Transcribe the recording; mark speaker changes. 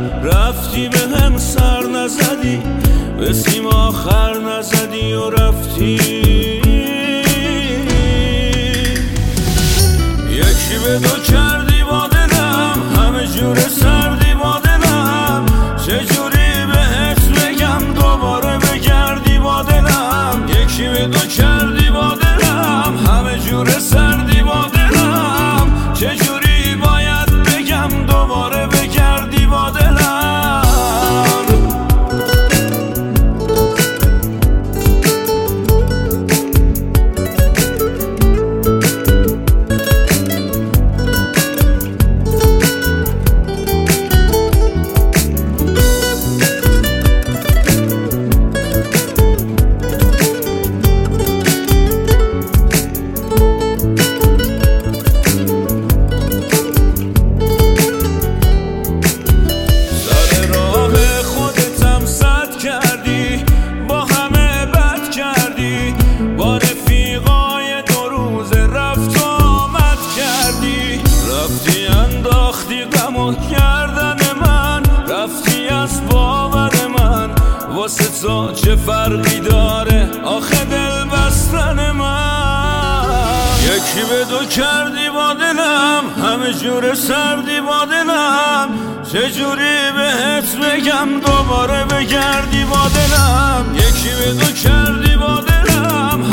Speaker 1: رفتی به هم سر نزدی، به سیم آخر نزدی و رفتی. یکی به دو کردی با دلم، همه جور سردی با دلم، چجوری بهت بگم دوباره بگردی با دلم. یکی به دو کردی با دلم، همه جور سردی با دلم، چجوری باید بگم دوباره بگردی با دلم. واسه تو چه فرقی داره آخه دل بستن من؟ یکی به دو کردی با دلم، همه جور سردی با دلم، چجوری بهت بگم دوباره بگردی با دلم. یکی به دو کردی با دلم،